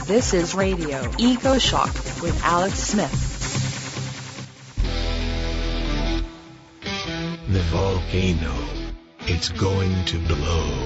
This is Radio Eco Shock with Alex Smith. The volcano, it's going to blow.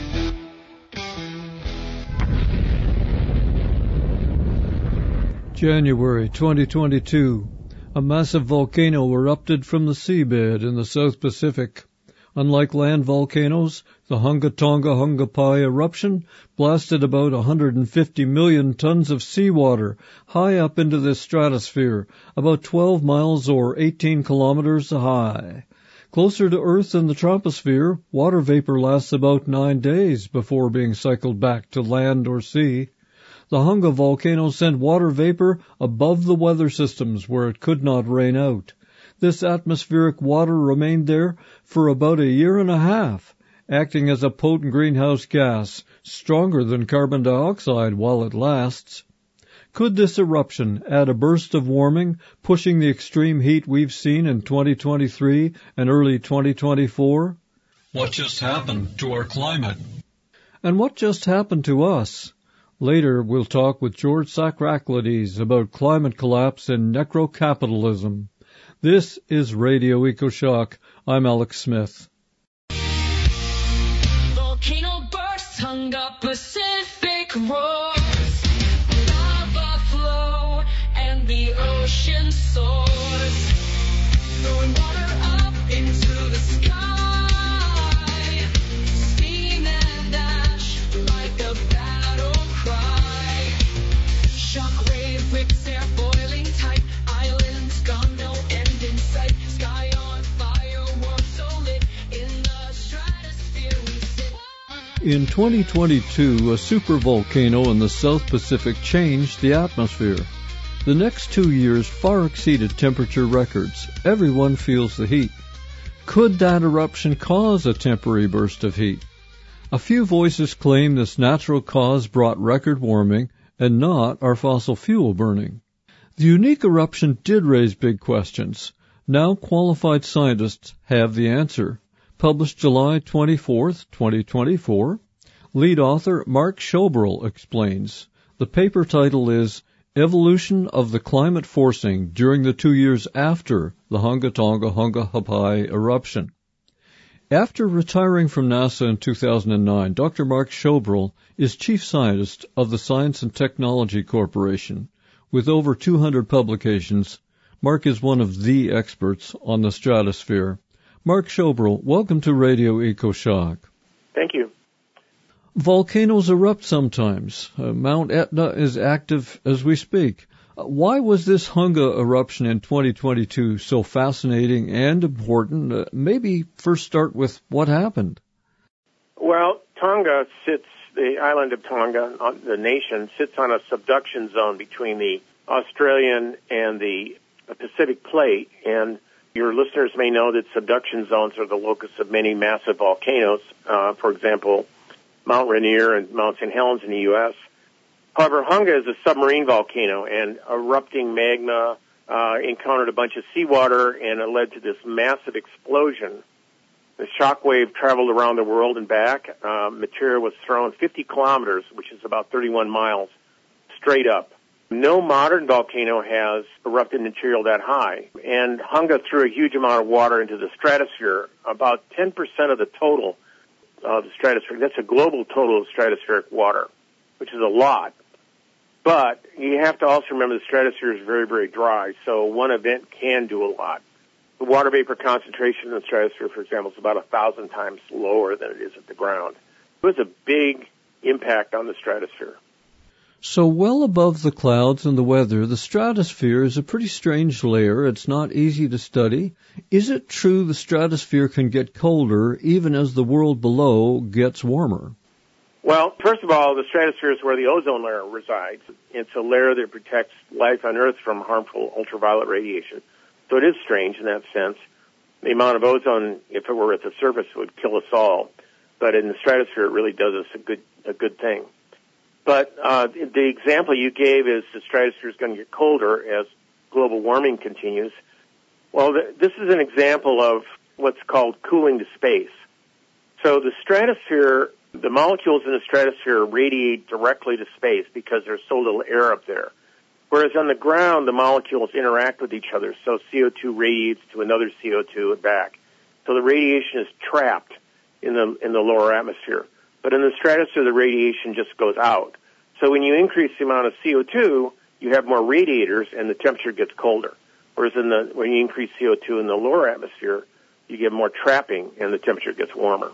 January 2022. A massive volcano erupted from the seabed in the South Pacific. Unlike land volcanoes, the Hunga Tonga Hunga Pai eruption blasted about 150 million tons of seawater high up into the stratosphere, about 12 miles or 18 kilometers high. Closer to Earth than the troposphere, water vapor lasts about 9 days before being cycled back to land or sea. The Hunga volcano sent water vapor above the weather systems where it could not rain out. This atmospheric water remained there for about a year and a half, acting as a potent greenhouse gas, stronger than carbon dioxide while it lasts. Could this eruption add a burst of warming, pushing the extreme heat we've seen in 2023 and early 2024? What just happened to our climate? And what just happened to us? Later, we'll talk with George Sacraclides about climate collapse and necrocapitalism. This is Radio EcoShock. I'm Alex Smith. Volcano bursts, Hunga Pacific roars, lava flow, and the ocean soars, throwing water up into the sky, steam and ash like a battle cry. Shockwave whips air boiling tight, islands gone, no end in sight. Sky on fire, warm so lit, in the stratosphere we sit. In 2022, a supervolcano in the South Pacific changed the atmosphere. The next 2 years far exceeded temperature records. Everyone feels the heat. Could that eruption cause a temporary burst of heat? A few voices claim this natural cause brought record warming and not our fossil fuel burning. The unique eruption did raise big questions. Now qualified scientists have the answer. Published July 24th, 2024. Lead author Mark Schoberl explains. The paper title is Evolution of the Climate Forcing During the 2 Years After the Hunga Tonga Hunga Pai Eruption. After retiring from NASA in 2009, Dr. Mark Schoberl is chief scientist of the Science and Technology Corporation. With over 200 publications, Mark is one of the experts on the stratosphere. Mark Schoberl, welcome to Radio EcoShock. Thank you. Volcanoes erupt sometimes. Mount Etna is active as we speak. Why was this Hunga eruption in 2022 so fascinating and important? Maybe first start with what happened. Well, Tonga sits, the island of Tonga, the nation, sits on a subduction zone between the Australian and the Pacific plate, and your listeners may know that subduction zones are the locus of many massive volcanoes, for example, Mount Rainier and Mount St. Helens in the U.S. However, Hunga is a submarine volcano, and erupting magma encountered a bunch of seawater, and it led to this massive explosion. The shock wave traveled around the world and back. Material was thrown 50 kilometers, which is about 31 miles, straight up. No modern volcano has erupted material that high, and Hunga threw a huge amount of water into the stratosphere, about 10% of the total of the stratosphere. That's a global total of stratospheric water, which is a lot. But you have to also remember the stratosphere is very, very dry, so one event can do a lot. The water vapor concentration in the stratosphere, for example, is about 1,000 times lower than it is at the ground. It was a big impact on the stratosphere. So well above the clouds and the weather, the stratosphere is a pretty strange layer. It's not easy to study. Is it true the stratosphere can get colder even as the world below gets warmer? Well, first of all, the stratosphere is where the ozone layer resides. It's a layer that protects life on Earth from harmful ultraviolet radiation. So it is strange in that sense. The amount of ozone, if it were at the surface, would kill us all. But in the stratosphere, it really does us a good thing. But the example you gave is the stratosphere is going to get colder as global warming continues. Well, this is an example of what's called cooling to space. So the stratosphere The molecules in the stratosphere radiate directly to space because there's so little air up there. Whereas on the ground, the molecules interact with each other, so CO2 radiates to another CO2 and back. So the radiation is trapped in the lower atmosphere. But in the stratosphere, the radiation just goes out. So when you increase the amount of CO2, you have more radiators and the temperature gets colder. Whereas when you increase CO2 in the lower atmosphere, you get more trapping and the temperature gets warmer.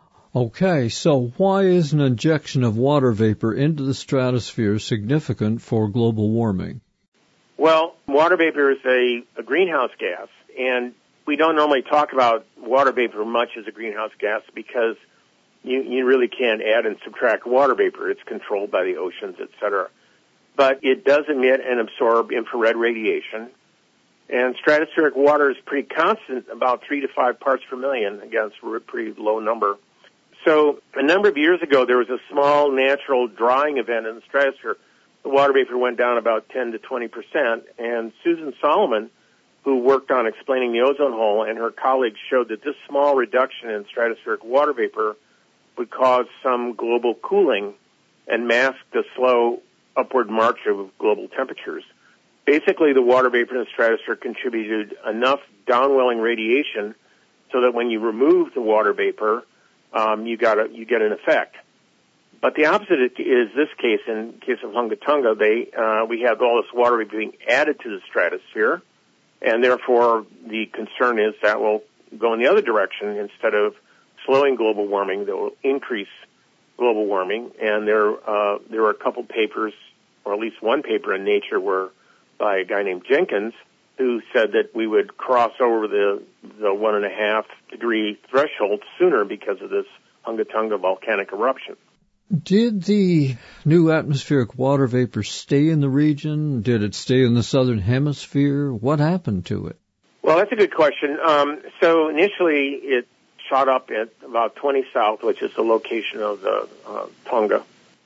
Okay, so why is an injection of water vapor into the stratosphere significant for global warming? Well, water vapor is a greenhouse gas, and we don't normally talk about water vapor much as a greenhouse gas because you really can't add and subtract water vapor. It's controlled by the oceans, etc. But it does emit and absorb infrared radiation, and stratospheric water is pretty constant, about 3 to 5 parts per million. Again, it's a pretty low number. So a number of years ago, there was a small natural drying event in the stratosphere. The water vapor went down about 10 to 20%, and Susan Solomon, who worked on explaining the ozone hole, and her colleagues showed that this small reduction in stratospheric water vapor would cause some global cooling and mask the slow upward march of global temperatures. Basically, the water vapor in the stratosphere contributed enough downwelling radiation so that when you remove the water vapor, you get an effect. But the opposite is this case. In case of Hunga Tonga, we have all this water vapor being added to the stratosphere, and therefore the concern is that will go in the other direction. Instead of slowing global warming, that will increase global warming. And there were a couple papers, or at least one paper in Nature, by a guy named Jenkins, who said that we would cross over the 1.5 degree threshold sooner because of this Hunga Tonga volcanic eruption. Did the new atmospheric water vapor stay in the region? Did it stay in the southern hemisphere? What happened to it? Well, that's a good question. So initially it shot up at about 20 south, which is the location of the Tonga.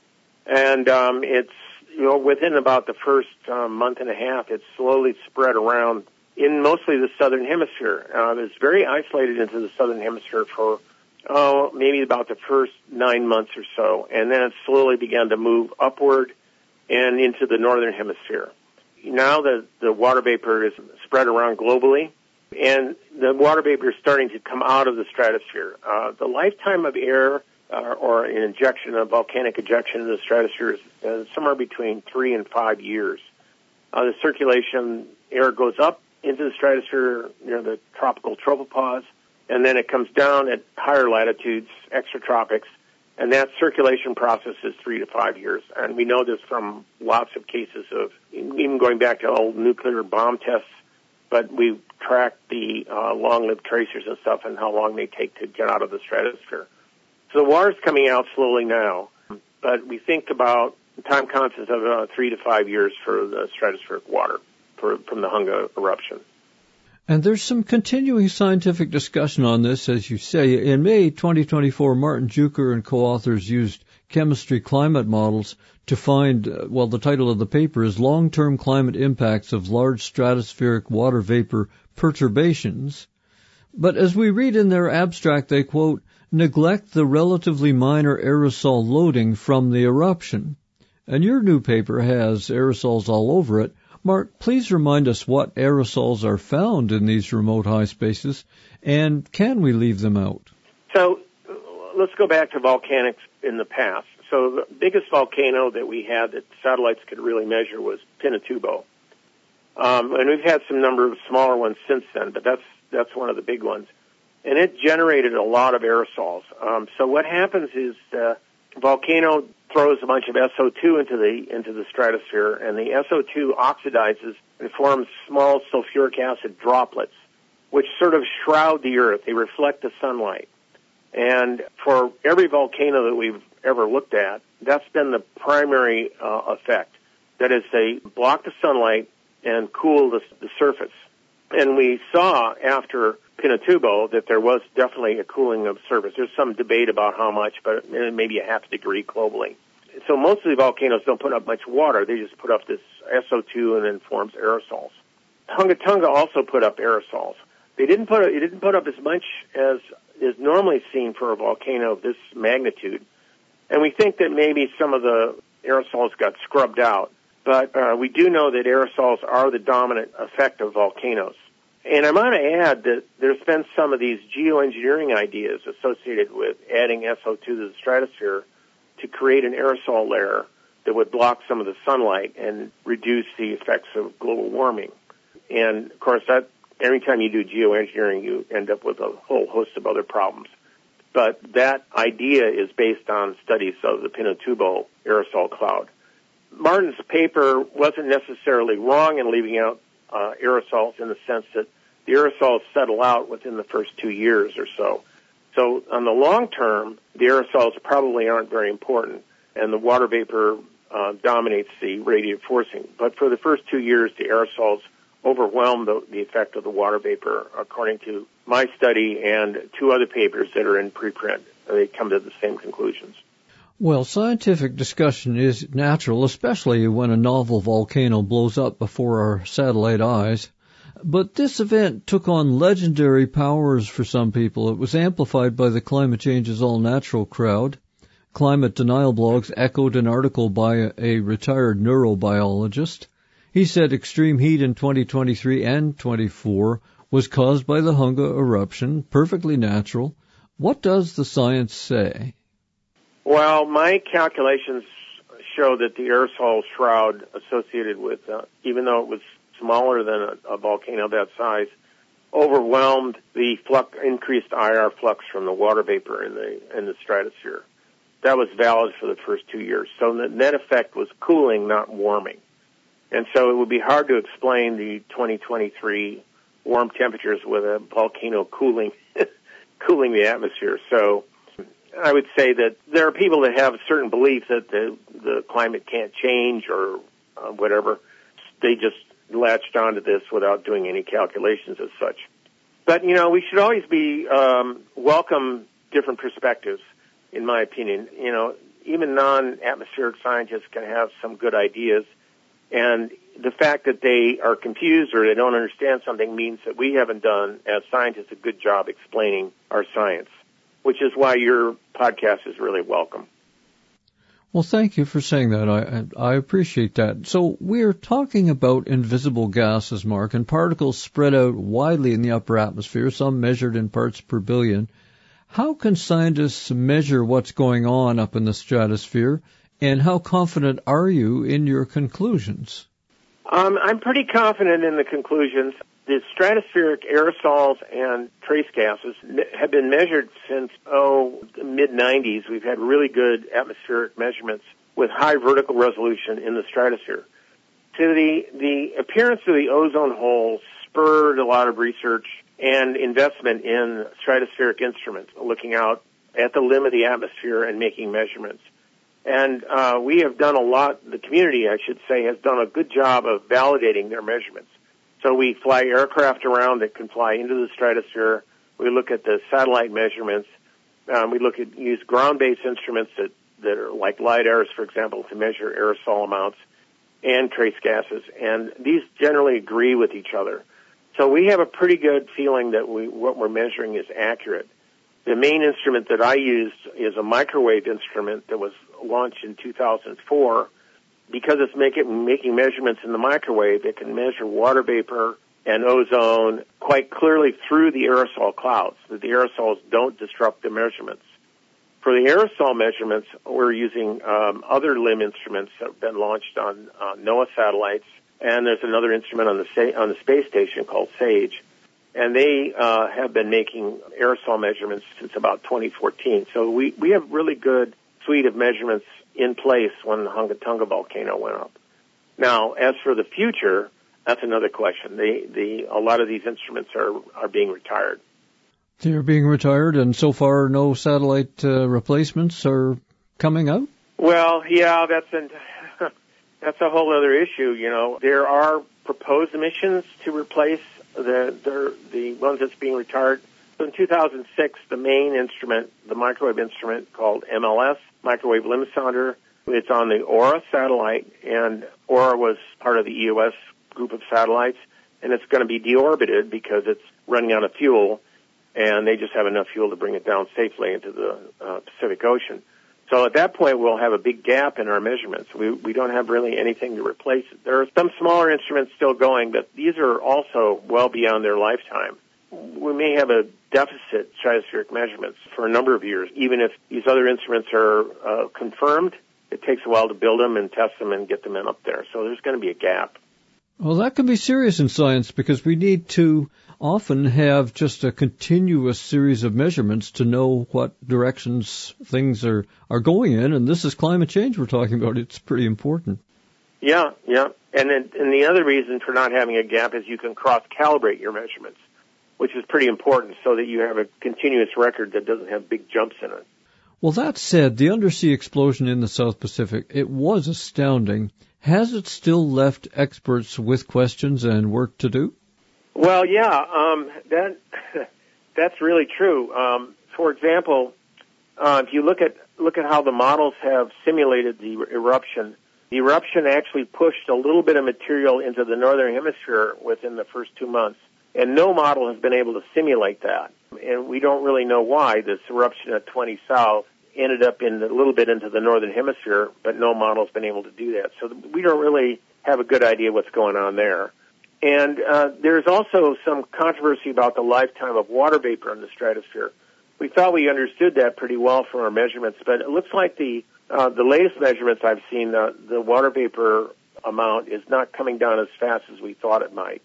And it's within about the first month and a half, it slowly spread around in mostly the southern hemisphere. It's very isolated into the southern hemisphere for, maybe about the first 9 months or so. And then it slowly began to move upward and into the northern hemisphere. Now the water vapor is spread around globally, and the water vapor is starting to come out of the stratosphere. The lifetime of air or an injection, a volcanic injection into the stratosphere is somewhere between 3 and 5 years. The circulation air goes up into the stratosphere near the tropical tropopause, and then it comes down at higher latitudes, extratropics, and that circulation process is 3 to 5 years. And we know this from lots of cases of, even going back to old nuclear bomb tests, but we've tracked the long-lived tracers and stuff and how long they take to get out of the stratosphere. So the water's coming out slowly now, but we think about time constants of 3 to 5 years for the stratospheric water from the Hunga eruption. And there's some continuing scientific discussion on this, as you say. In May 2024, Martin Juker and co-authors used chemistry climate models to find, the title of the paper is Long-Term Climate Impacts of Large Stratospheric Water Vapor Perturbations. But as we read in their abstract, they quote, neglect the relatively minor aerosol loading from the eruption. And your new paper has aerosols all over it. Mark, please remind us what aerosols are found in these remote high spaces, and can we leave them out? So let's go back to volcanics in the past. So the biggest volcano that we had that satellites could really measure was Pinatubo. And we've had some number of smaller ones since then, but that's one of the big ones. And it generated a lot of aerosols. So what happens is the volcano throws a bunch of SO2 into the stratosphere, and the SO2 oxidizes and forms small sulfuric acid droplets, which sort of shroud the Earth. They reflect the sunlight. And for every volcano that we've ever looked at, that's been the primary effect. That is, they block the sunlight and cool the surface. And we saw after Pinatubo that there was definitely a cooling of surface. There's some debate about how much, but maybe a half degree globally. So most of the volcanoes don't put up much water. They just put up this SO2 and then forms aerosols. Hunga Tonga also put up aerosols. It didn't put up as much as is normally seen for a volcano of this magnitude, And we think that maybe some of the aerosols got scrubbed out. But we do know that aerosols are the dominant effect of volcanoes. And I might add that there's been some of these geoengineering ideas associated with adding SO2 to the stratosphere to create an aerosol layer that would block some of the sunlight and reduce the effects of global warming. And, of course, that every time you do geoengineering, you end up with a whole host of other problems. But that idea is based on studies of the Pinatubo aerosol cloud. Martin's paper wasn't necessarily wrong in leaving out aerosols in the sense that the aerosols settle out within the first 2 years or so. So on the long term, the aerosols probably aren't very important, and the water vapor dominates the radiative forcing. But for the first 2 years, the aerosols overwhelm the effect of the water vapor, according to my study and 2 other papers that are in preprint. They come to the same conclusions. Well, scientific discussion is natural, especially when a novel volcano blows up before our satellite eyes. But this event took on legendary powers for some people. It was amplified by the Climate Change is All Natural crowd. Climate denial blogs echoed an article by a retired neurobiologist. He said extreme heat in 2023 and 24 was caused by the Hunga eruption, perfectly natural. What does the science say? Well, my calculations show that the aerosol shroud associated with, even though it was smaller than a volcano that size, overwhelmed the increased IR flux from the water vapor in the stratosphere. That was valid for the first 2 years. So the net effect was cooling, not warming. And so it would be hard to explain the 2023 warm temperatures with a volcano cooling the atmosphere. So I would say that there are people that have a certain belief that the climate can't change or whatever. They just latched onto this without doing any calculations as such. But, we should always be welcome different perspectives, in my opinion. Even non-atmospheric scientists can have some good ideas. And the fact that they are confused or they don't understand something means that we haven't done, as scientists, a good job explaining our science, which is why your podcast is really welcome. Well, thank you for saying that. I appreciate that. So we're talking about invisible gases, Mark, and particles spread out widely in the upper atmosphere, some measured in parts per billion. How can scientists measure what's going on up in the stratosphere, and how confident are you in your conclusions? I'm pretty confident in the conclusions. The stratospheric aerosols and trace gases have been measured since, the mid-90s. We've had really good atmospheric measurements with high vertical resolution in the stratosphere. So the appearance of the ozone hole spurred a lot of research and investment in stratospheric instruments, looking out at the limb of the atmosphere and making measurements. And we have done a lot, the community, I should say, has done a good job of validating their measurements. So we fly aircraft around that can fly into the stratosphere. We look at the satellite measurements. We use ground-based instruments that are like LIDARs, for example, to measure aerosol amounts and trace gases. And these generally agree with each other. So we have a pretty good feeling that what we're measuring is accurate. The main instrument that I used is a microwave instrument that was launched in 2004. Because it's making measurements in the microwave, it can measure water vapor and ozone quite clearly through the aerosol clouds, that the aerosols don't disrupt the measurements. For the aerosol measurements, we're using other limb instruments that have been launched on NOAA satellites, and there's another instrument on the space station called SAGE. And they have been making aerosol measurements since about 2014. So we have really good suite of measurements in place when the Hunga Tonga volcano went up. Now, as for the future, that's another question. A lot of these instruments are being retired. They're being retired, and so far no satellite replacements are coming out? Well, yeah, that's a whole other issue. There are proposed missions to replace the ones that's being retired. So in 2006, the main instrument, the microwave instrument called MLS, Microwave Limb Sounder, it's on the AURA satellite, and AURA was part of the EOS group of satellites, and it's going to be deorbited because it's running out of fuel, and they just have enough fuel to bring it down safely into the Pacific Ocean. So at that point, we'll have a big gap in our measurements. We don't have really anything to replace it. There are some smaller instruments still going, but these are also well beyond their lifetime. We may have a deficit stratospheric measurements for a number of years. Even if these other instruments are confirmed, it takes a while to build them and test them and get them in up there. So there's going to be a gap. Well, that can be serious in science because we need to often have just a continuous series of measurements to know what directions things are going in. And this is climate change we're talking about. It's pretty important. Yeah. And the other reason for not having a gap is you can cross-calibrate your measurements, which is pretty important so that you have a continuous record that doesn't have big jumps in it. Well, that said, the undersea explosion in the South Pacific, it was astounding. Has it still left experts with questions and work to do? Well, yeah, that's really true. For example, if you look at how the models have simulated the eruption actually pushed a little bit of material into the northern hemisphere within the first 2 months, and no model has been able to simulate that. And we don't really know why this eruption at 20 South ended up in a little bit into the northern hemisphere, but no model's been able to do that. So we don't really have a good idea what's going on there. And there's also some controversy about the lifetime of water vapor in the stratosphere. We thought we understood that pretty well from our measurements, but it looks like the latest measurements I've seen, the water vapor amount is not coming down as fast as we thought it might.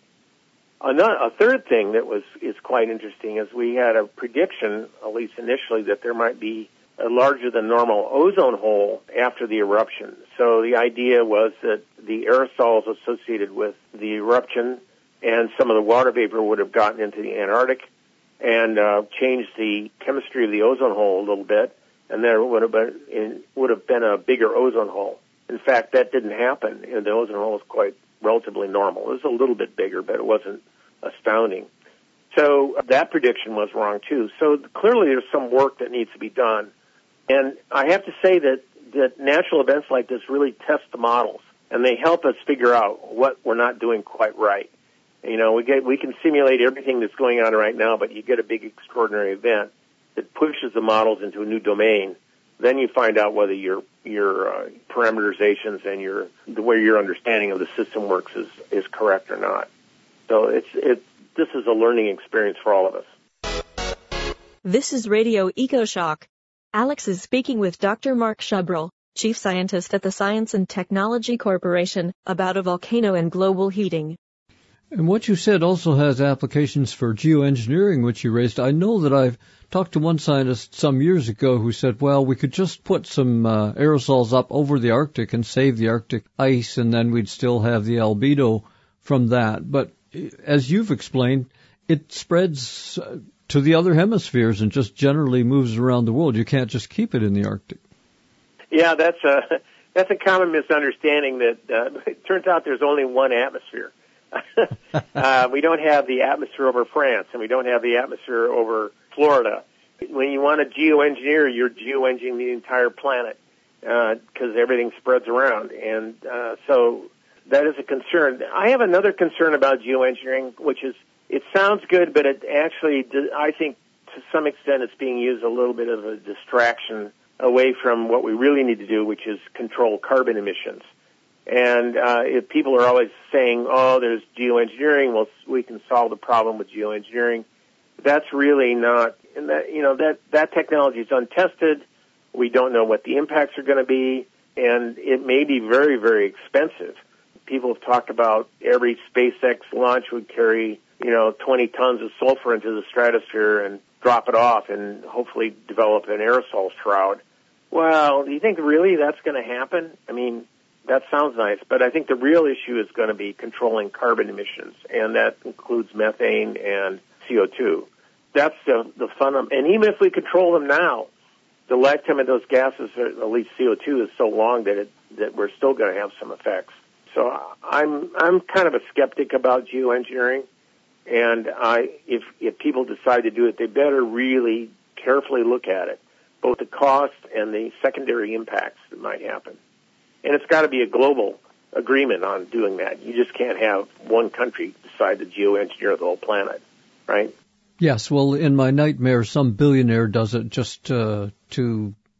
A third thing that is quite interesting is we had a prediction, at least initially, that there might be a larger than normal ozone hole after the eruption. So the idea was that the aerosols associated with the eruption and some of the water vapor would have gotten into the Antarctic and changed the chemistry of the ozone hole a little bit, and there would have been a bigger ozone hole. In fact, that didn't happen. The ozone hole is quite relatively normal. It was a little bit bigger, but it wasn't astounding. So that prediction was wrong too. So clearly there's some work that needs to be done. And I have to say that natural events like this really test the models, and they help us figure out what we're not doing quite right. You know, we can simulate everything that's going on right now, but you get a big extraordinary event that pushes the models into a new domain. Then you find out whether your parameterizations and the way your understanding of the system works is correct or not. So this is a learning experience for all of us. This is Radio EcoShock. Alex is speaking with Dr. Mark Shubrell, Chief Scientist at the Science and Technology Corporation, about a volcano and global heating. And what you said also has applications for geoengineering, which you raised. I know that I've talked to one scientist some years ago who said, well, we could just put some aerosols up over the Arctic and save the Arctic ice, and then we'd still have the albedo from that. But as you've explained, it spreads to the other hemispheres and just generally moves around the world. You can't just keep it in the Arctic. Yeah, that's a common misunderstanding that it turns out there's only one atmosphere. We don't have the atmosphere over France, and we don't have the atmosphere over Florida. When you want to geoengineer, you're geoengineering the entire planet because everything spreads around. And so that is a concern. I have another concern about geoengineering, which is it sounds good, but it actually, I think to some extent it's being used a little bit of a distraction away from what we really need to do, which is control carbon emissions. And if people are always saying, oh, there's geoengineering, well, we can solve the problem with geoengineering, that's really not, and that technology is untested. We don't know what the impacts are going to be, and it may be very, very expensive. People have talked about every SpaceX launch would carry 20 tons of sulfur into the stratosphere and drop it off and hopefully develop an aerosol shroud. Well, do you think really that's going to happen? I mean, that sounds nice, but I think the real issue is going to be controlling carbon emissions, and that includes methane and CO2. That's the fun of, and even if we control them now, the lifetime of those gases, at least CO2, is so long that we're still going to have some effects. So I'm kind of a skeptic about geoengineering, and if people decide to do it, they better really carefully look at it, both the cost and the secondary impacts that might happen. And it's got to be a global agreement on doing that. You just can't have one country decide to geoengineer the whole planet, right? Yes, well, in my nightmare, some billionaire does it just to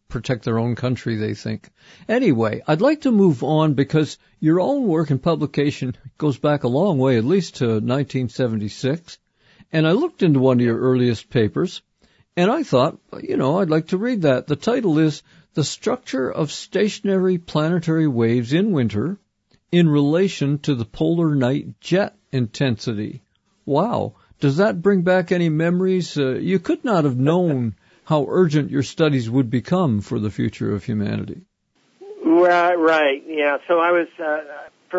protect their own country, they think. Anyway, I'd like to move on because your own work and publication goes back a long way, at least to 1976. And I looked into one of your earliest papers, and I thought, I'd like to read that. The title is The Structure of Stationary Planetary Waves in Winter in Relation to the Polar Night Jet Intensity. Wow. Does that bring back any memories? You could not have known how urgent your studies would become for the future of humanity. Right. Yeah. So I was, for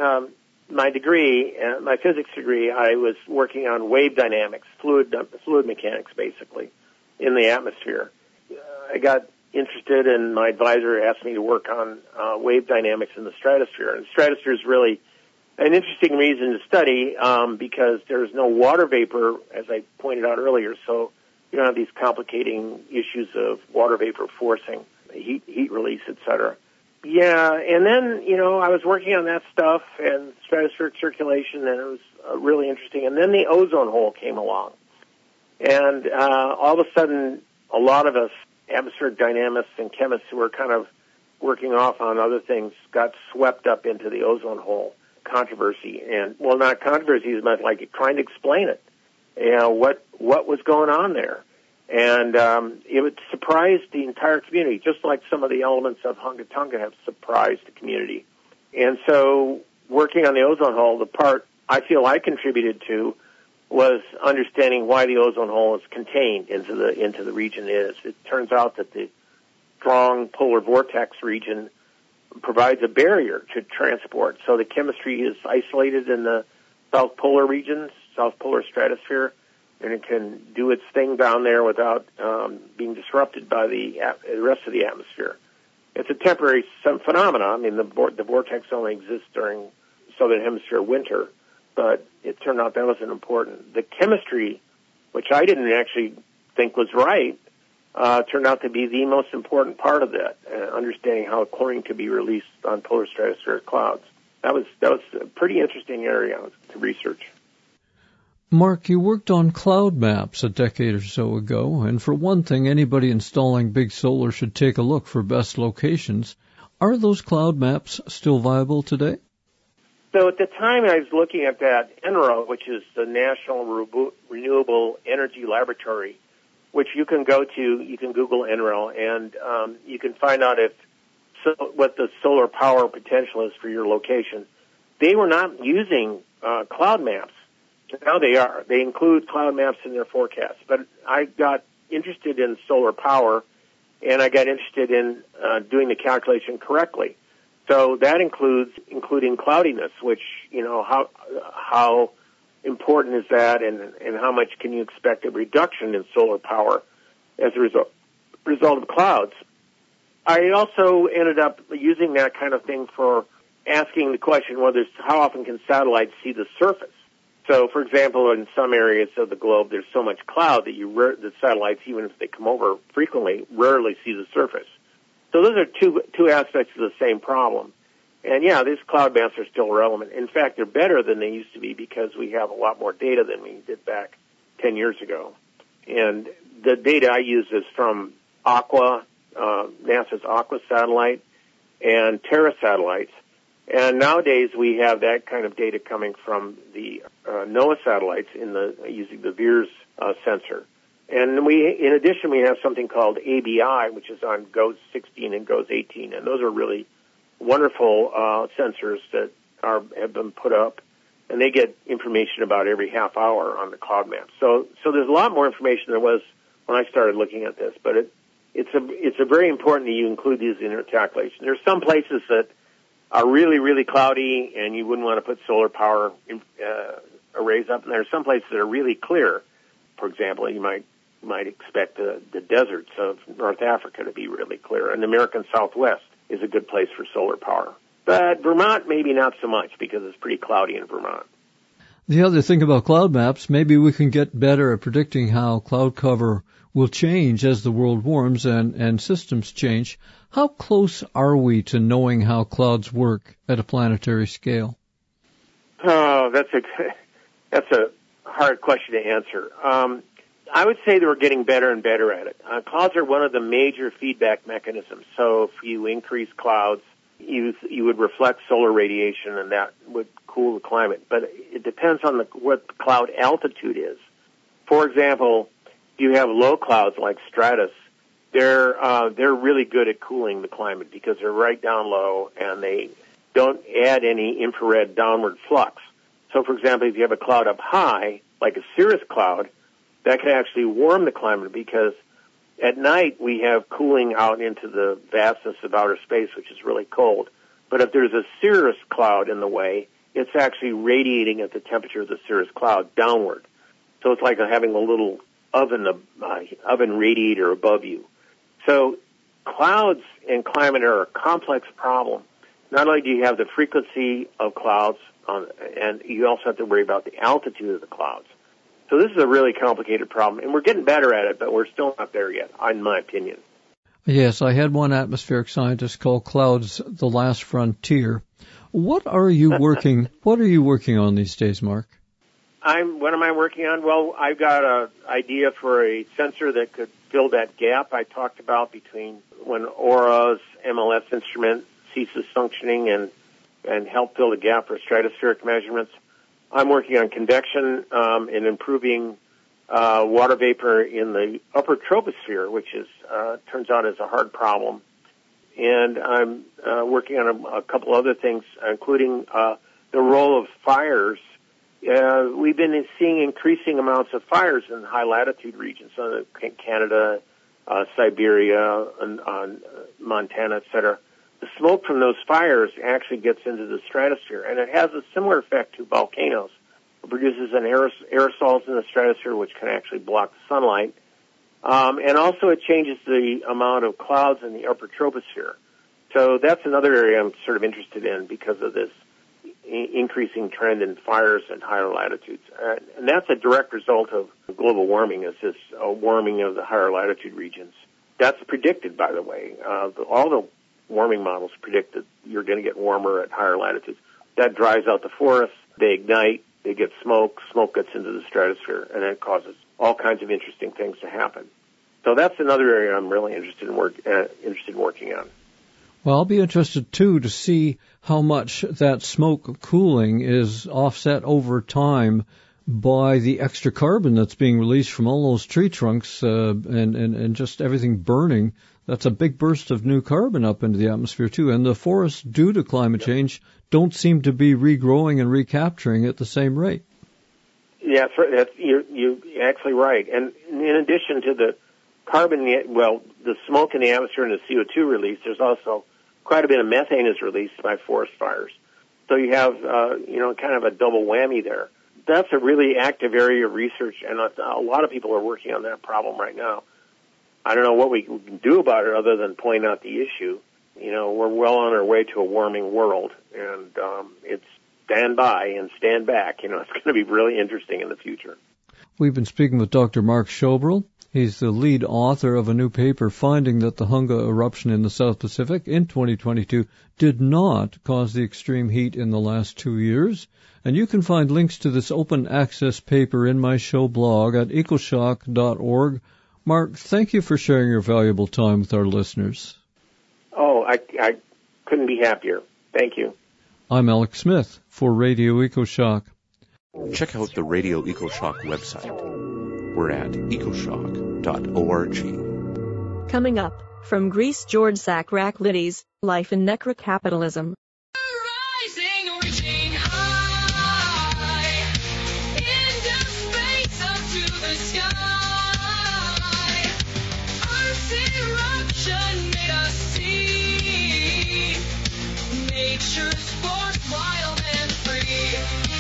my degree, my physics degree, I was working on wave dynamics, fluid mechanics, basically, in the atmosphere. I got interested, and my advisor asked me to work on wave dynamics in the stratosphere. And the stratosphere is really an interesting region to study because there's no water vapor, as I pointed out earlier, so you don't have these complicating issues of water vapor forcing, heat release, etc. Yeah, and then, I was working on that stuff and stratospheric circulation, and it was really interesting. And then the ozone hole came along. And all of a sudden, a lot of us, atmospheric dynamists and chemists who were kind of working off on other things, got swept up into the ozone hole controversy. And, well, not controversy, as much like trying to explain it. What was going on there. And it would surprise the entire community, just like some of the elements of Hunga Tonga have surprised the community. And so working on the ozone hole, the part I feel I contributed to was understanding why the ozone hole is contained into the region it is. It turns out that the strong polar vortex region provides a barrier to transport. So the chemistry is isolated in the south polar regions, south polar stratosphere, and it can do its thing down there without being disrupted by the rest of the atmosphere. It's a temporary phenomenon. I mean, the vortex only exists during southern hemisphere winter, but it turned out that wasn't important. The chemistry, which I didn't actually think was right, turned out to be the most important part of that, understanding how chlorine could be released on polar stratospheric clouds. That was a pretty interesting area to research. Mark, you worked on cloud maps a decade or so ago, and for one thing, anybody installing big solar should take a look for best locations. Are those cloud maps still viable today? So at the time I was looking at that, NRO, which is the National Renewable Energy Laboratory, which you can go to, you can Google NRO, and you can find out what the solar power potential is for your location. They were not using cloud maps. Now they are. They include cloud maps in their forecasts. But I got interested in solar power, and I got interested in doing the calculation correctly. So that including cloudiness, which, how important is that, and how much can you expect a reduction in solar power as a result of clouds. I also ended up using that kind of thing for asking the question how often can satellites see the surface? So, for example, in some areas of the globe, there's so much cloud that the satellites, even if they come over frequently, rarely see the surface. So those are two aspects of the same problem. And yeah, these cloud maps are still relevant. In fact, they're better than they used to be because we have a lot more data than we did back 10 years ago. And the data I use is from Aqua, NASA's Aqua satellite, and Terra satellites. And nowadays we have that kind of data coming from the NOAA satellites using the VIRS sensor. And in addition, we have something called ABI, which is on GOES 16 and GOES 18, and those are really wonderful sensors that have been put up, and they get information about every half hour on the cloud map. So there's a lot more information than there was when I started looking at this, but it's a very important that you include these in your calculation. There's some places that are really, really cloudy, and you wouldn't want to put solar power arrays up, and there are some places that are really clear. For example, you might expect the deserts of North Africa to be really clear, and the American Southwest is a good place for solar power. But Vermont, maybe not so much, because it's pretty cloudy in Vermont. The other thing about cloud maps, maybe we can get better at predicting how cloud cover will change as the world warms and systems change. How close are we to knowing how clouds work at a planetary scale? Oh, that's a hard question to answer. I would say that we're getting better and better at it. Clouds are one of the major feedback mechanisms. So if you increase clouds, you would reflect solar radiation, and that would cool the climate. But it depends on what the cloud altitude is. For example, if you have low clouds like stratus, they're really good at cooling the climate because they're right down low and they don't add any infrared downward flux. So, for example, if you have a cloud up high, like a cirrus cloud, that can actually warm the climate because at night we have cooling out into the vastness of outer space, which is really cold. But if there's a cirrus cloud in the way, it's actually radiating at the temperature of the cirrus cloud downward. So it's like having a little oven radiator above you. So clouds and climate are a complex problem. Not only do you have the frequency of clouds, and you also have to worry about the altitude of the clouds. So this is a really complicated problem, and we're getting better at it, but we're still not there yet, in my opinion. Yes, I had one atmospheric scientist call clouds the last frontier. What are you working on these days, Mark? What am I working on? Well, I've got an idea for a sensor that could fill that gap I talked about between when Aura's MLS instrument ceases functioning and help fill the gap for stratospheric measurements. I'm working on convection and improving water vapor in the upper troposphere, which is turns out is a hard problem. And I'm working on a couple other things, including the role of fires. We've been seeing increasing amounts of fires in high latitude regions, Canada, Siberia, and Montana, etc. The smoke from those fires actually gets into the stratosphere, and it has a similar effect to volcanoes. It produces an aerosols in the stratosphere, which can actually block the sunlight. And also it changes the amount of clouds in the upper troposphere. So that's another area I'm sort of interested in because of this increasing trend in fires at higher latitudes. And that's a direct result of global warming, is this warming of the higher latitude regions. That's predicted, by the way. All the warming models predict that you're going to get warmer at higher latitudes. That dries out the forests, they ignite, they get smoke gets into the stratosphere, and that causes all kinds of interesting things to happen. So that's another area I'm really interested in working on. Well, I'll be interested, too, to see how much that smoke cooling is offset over time by the extra carbon that's being released from all those tree trunks and just everything burning. That's a big burst of new carbon up into the atmosphere, too. And the forests, due to climate change, don't seem to be regrowing and recapturing at the same rate. Yeah, you're actually right. And in addition to the carbon, the smoke in the atmosphere and the CO2 release, there's also quite a bit of methane is released by forest fires. So you have, kind of a double whammy there. That's a really active area of research, and a lot of people are working on that problem right now. I don't know what we can do about it other than point out the issue. We're well on our way to a warming world, and it's stand by and stand back. It's going to be really interesting in the future. We've been speaking with Dr. Mark Schobrel. He's the lead author of a new paper finding that the Hunga eruption in the South Pacific in 2022 did not cause the extreme heat in the last 2 years. And you can find links to this open access paper in my show blog at ecoshock.org. Mark, thank you for sharing your valuable time with our listeners. Oh, I couldn't be happier. Thank you. I'm Alex Smith for Radio EcoShock. Check out the Radio EcoShock website. We're at ecoshock.org. Coming up, from Greece, George Zakraklides, Life in Necrocapitalism. Rising, reaching high, into space, up to the sky. Earth's eruption made us see nature's force, wild and free.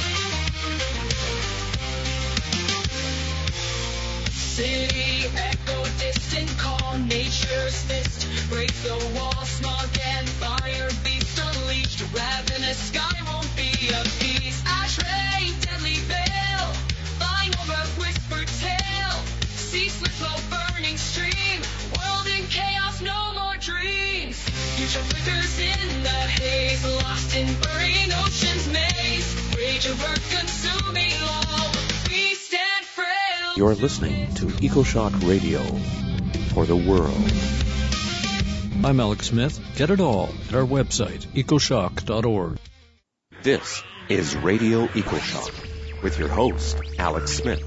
City echo, distant call, nature's fist breaks the wall, smog and fire, beast unleashed, ravenous sky won't be a peace. Ash rain, deadly veil, final breath, whispered tale, ceaseless low burning stream, world in chaos, no more dreams. Future flickers in the haze, lost in burning ocean's maze, rage of earth consuming all, we stand frail. You're listening to EcoShock Radio for the world. I'm Alex Smith. Get it all at our website, ecoshock.org. This is Radio EcoShock with your host, Alex Smith.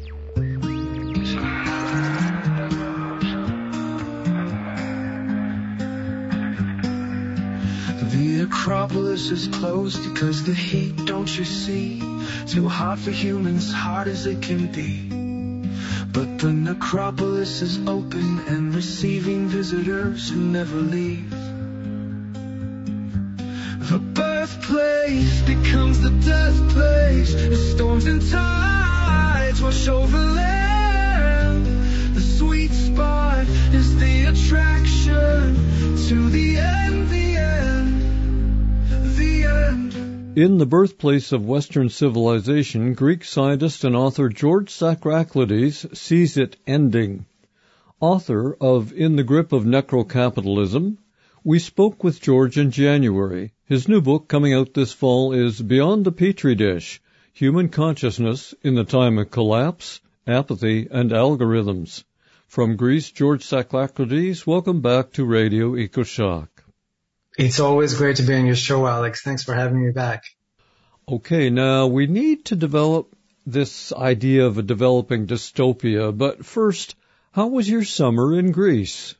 The Acropolis is closed because the heat, don't you see? Too hot for humans, hard as it can be. But the necropolis is open and receiving visitors who never leave. The birthplace becomes the death place. The storms and tides wash over land. The sweet spot is the attraction to the end, the end, the end. In the birthplace of Western civilization, Greek scientist and author George Saccharaclides sees it ending. Author of In the Grip of Necrocapitalism, we spoke with George in January. His new book coming out this fall is Beyond the Petri Dish, Human Consciousness in the Time of Collapse, Apathy, and Algorithms. From Greece, George Saccharaclides, welcome back to Radio EcoShock. It's always great to be on your show, Alex. Thanks for having me back. Okay, now we need to develop this idea of a developing dystopia, but first, how was your summer in Greece?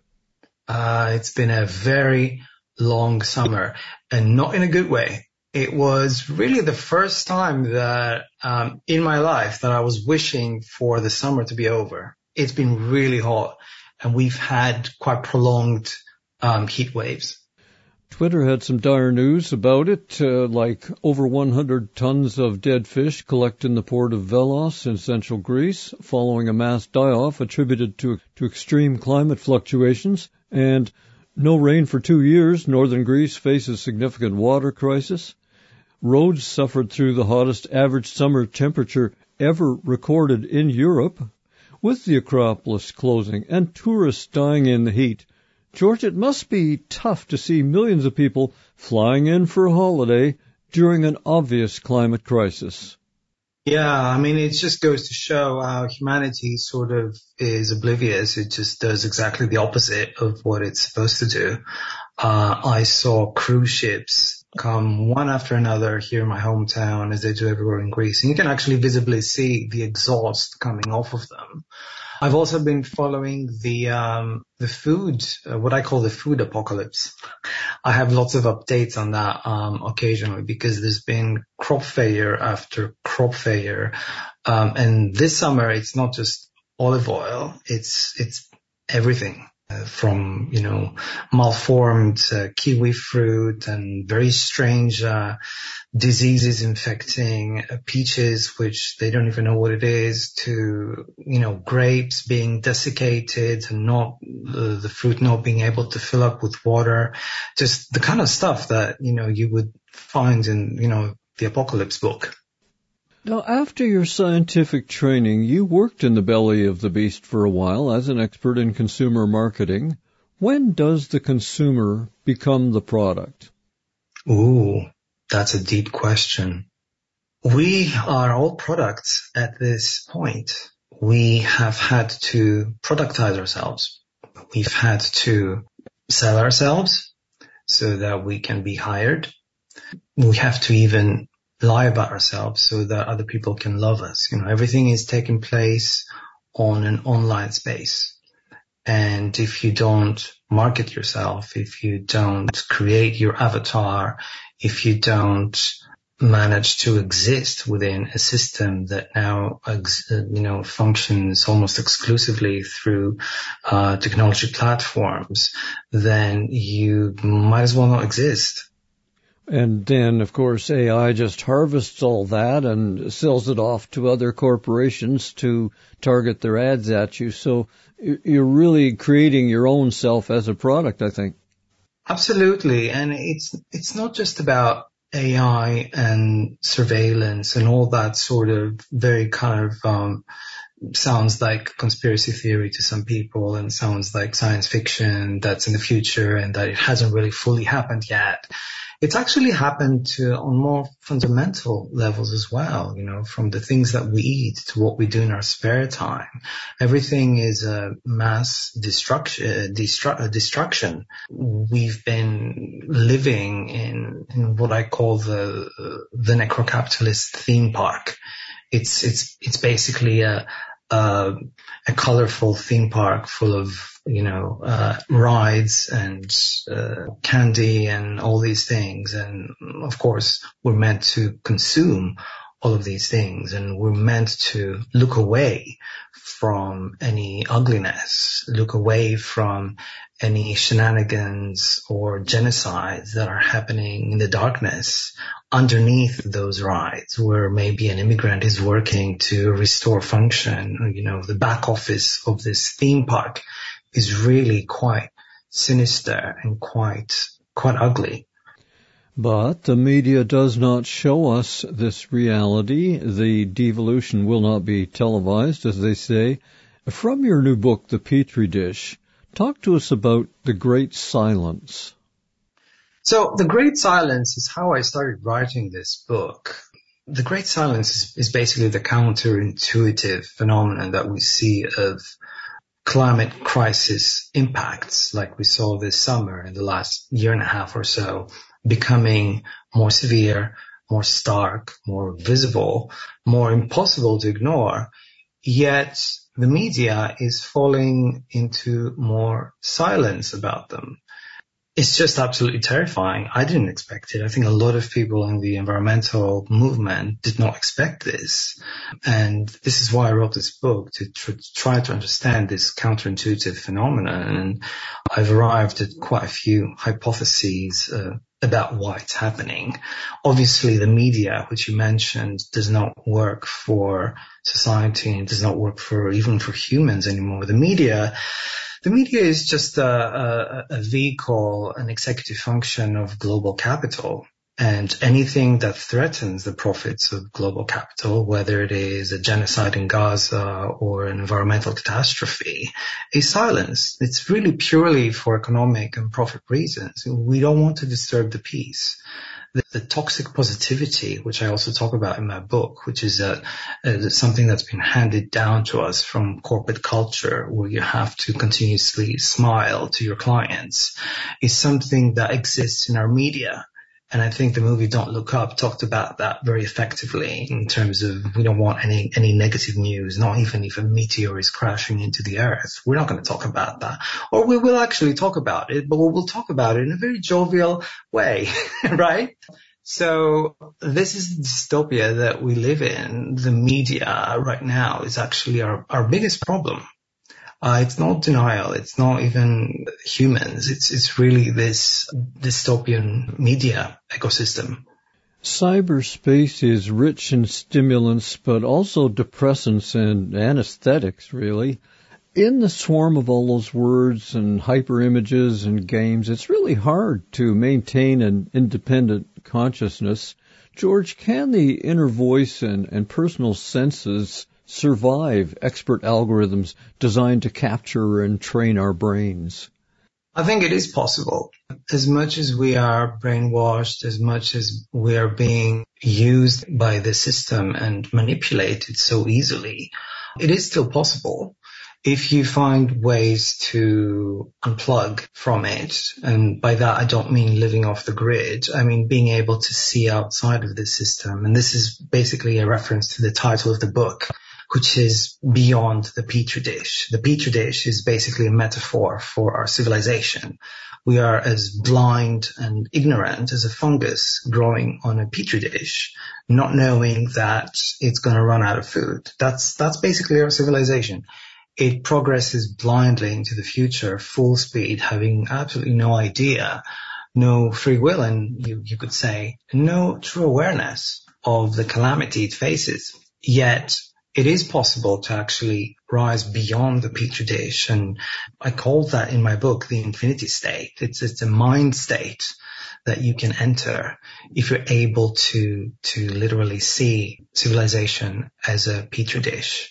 It's been a very long summer, and not in a good way. It was really the first time that in my life that I was wishing for the summer to be over. It's been really hot, and we've had quite prolonged heat waves. Twitter had some dire news about it, like over 100 tons of dead fish collected in the port of Velos in central Greece, following a mass die-off attributed to extreme climate fluctuations, and no rain for 2 years. Northern Greece faces significant water crisis. Roads suffered through the hottest average summer temperature ever recorded in Europe, with the Acropolis closing and tourists dying in the heat. George, it must be tough to see millions of people flying in for a holiday during an obvious climate crisis. Yeah, I mean, it just goes to show how humanity sort of is oblivious. It just does exactly the opposite of what it's supposed to do. I saw cruise ships come one after another here in my hometown, as they do everywhere in Greece. And you can actually visibly see the exhaust coming off of them. I've also been following the food, what I call the food apocalypse. I have lots of updates on that occasionally, because there's been crop failure after crop failure. And this summer, it's not just olive oil, it's everything. From, malformed kiwi fruit and very strange diseases infecting peaches, which they don't even know what it is, to, grapes being desiccated and not the fruit not being able to fill up with water. Just the kind of stuff that, you would find in, the Apocalypse book. Now, after your scientific training, you worked in the belly of the beast for a while as an expert in consumer marketing. When does the consumer become the product? Ooh, that's a deep question. We are all products at this point. We have had to productize ourselves. We've had to sell ourselves so that we can be hired. We have to even lie about ourselves so that other people can love us. Everything is taking place on an online space. And if you don't market yourself, if you don't create your avatar, if you don't manage to exist within a system that now, functions almost exclusively through technology platforms, then you might as well not exist. And then, of course, AI just harvests all that and sells it off to other corporations to target their ads at you. So you're really creating your own self as a product, I think. Absolutely. And it's not just about AI and surveillance and all that sort of very kind of sounds like conspiracy theory to some people and sounds like science fiction that's in the future and that it hasn't really fully happened yet. It's actually happened on more fundamental levels as well, from the things that we eat to what we do in our spare time. Everything is a mass destruction. We've been living in what I call the necrocapitalist theme park. It's basically a colorful theme park full of rides and candy and all these things. And of course, we're meant to consume all of these things, and we're meant to look away from any ugliness, look away from any shenanigans or genocides that are happening in the darkness underneath those rides, where maybe an immigrant is working to restore function. The back office of this theme park is really quite sinister and quite ugly. But the media does not show us this reality. The devolution will not be televised, as they say. From your new book, The Petri Dish, talk to us about the Great Silence. So the Great Silence is how I started writing this book. The Great Silence is basically the counterintuitive phenomenon that we see of climate crisis impacts, like we saw this summer in the last year and a half or so, becoming more severe, more stark, more visible, more impossible to ignore. Yet the media is falling into more silence about them. It's just absolutely terrifying. I didn't expect it. I think a lot of people in the environmental movement did not expect this. And this is why I wrote this book, to try to understand this counterintuitive phenomenon. And I've arrived at quite a few hypotheses about why it's happening. Obviously, the media, which you mentioned, does not work for society and does not work even for humans anymore. The media is just a vehicle, an executive function of global capital. And anything that threatens the profits of global capital, whether it is a genocide in Gaza or an environmental catastrophe, is silenced. It's really purely for economic and profit reasons. We don't want to disturb the peace. The toxic positivity, which I also talk about in my book, which is something that's been handed down to us from corporate culture, where you have to continuously smile to your clients, is something that exists in our media. And I think the movie Don't Look Up talked about that very effectively, in terms of we don't want any negative news, not even if a meteor is crashing into the earth. We're not going to talk about that. Or we will actually talk about it, but we will talk about it in a very jovial way, right? So this is the dystopia that we live in. The media right now is actually our biggest problem. It's not denial. It's not even humans. It's really this dystopian media ecosystem. Cyberspace is rich in stimulants, but also depressants and anesthetics, really. In the swarm of all those words and hyper-images and games, it's really hard to maintain an independent consciousness. George, can the inner voice and personal senses survive expert algorithms designed to capture and train our brains? I think it is possible. As much as we are brainwashed, as much as we are being used by the system and manipulated so easily, it is still possible if you find ways to unplug from it. And by that, I don't mean living off the grid. I mean being able to see outside of the system. And this is basically a reference to the title of the book, which is Beyond the Petri Dish. The Petri Dish is basically a metaphor for our civilization. We are as blind and ignorant as a fungus growing on a Petri dish, not knowing that it's going to run out of food. That's basically our civilization. It progresses blindly into the future, full speed, having absolutely no idea, no free will, and you could say no true awareness of the calamity it faces. Yet it is possible to actually rise beyond the Petri dish. And I call that in my book the infinity state. It's a mind state that you can enter if you're able to literally see civilization as a Petri dish.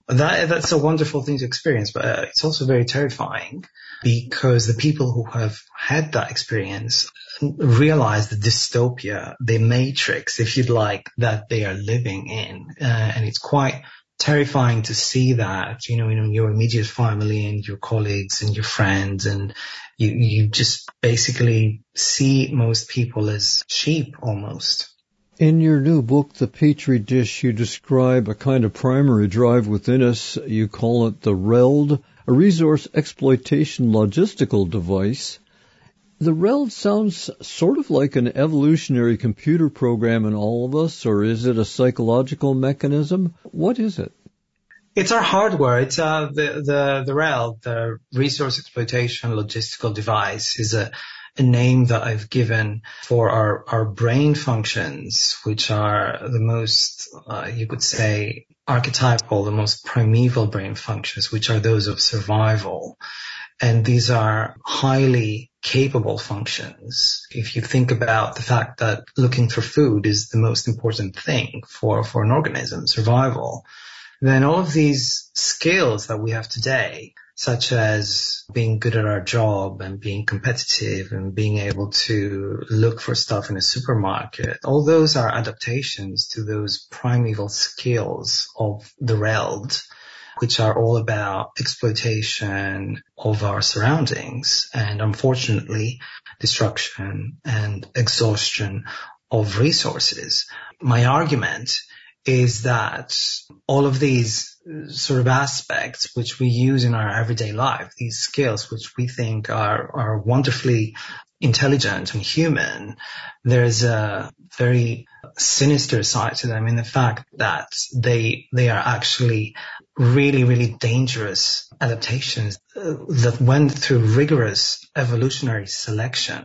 That's a wonderful thing to experience, but it's also very terrifying because the people who have had that experience realize the dystopia, the matrix, if you'd like, that they are living in. And it's quite terrifying to see that, in your immediate family and your colleagues and your friends, and you just basically see most people as sheep almost. In your new book, The Petri Dish, you describe a kind of primary drive within us. You call it the RELD, a resource exploitation logistical device. The RELD sounds sort of like an evolutionary computer program in all of us, or is it a psychological mechanism? What is it? It's our hardware. It's the RELD, the resource exploitation logistical device, is a name that I've given for our brain functions, which are the most, you could say, archetypal, the most primeval brain functions, which are those of survival. And these are highly capable functions. If you think about the fact that looking for food is the most important thing for an organism, survival, then all of these skills that we have today, such as being good at our job and being competitive and being able to look for stuff in a supermarket, all those are adaptations to those primeval skills of the RELD, which are all about exploitation of our surroundings and, unfortunately, destruction and exhaustion of resources. My argument is that all of these sort of aspects which we use in our everyday life, these skills which we think are wonderfully intelligent and human, there's a very sinister side to them in the fact that they are actually really, really dangerous adaptations that went through rigorous evolutionary selection.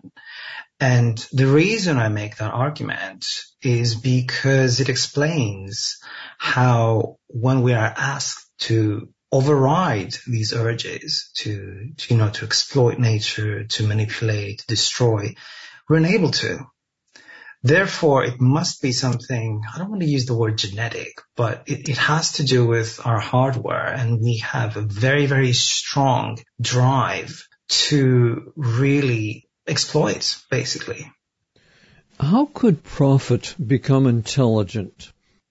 And the reason I make that argument is because it explains how when we are asked to override these urges to exploit nature, to manipulate, to destroy, we're unable to. Therefore, it must be something, I don't want to use the word genetic, but it has to do with our hardware, and we have a very, very strong drive to really exploit, basically. How could profit become intelligent?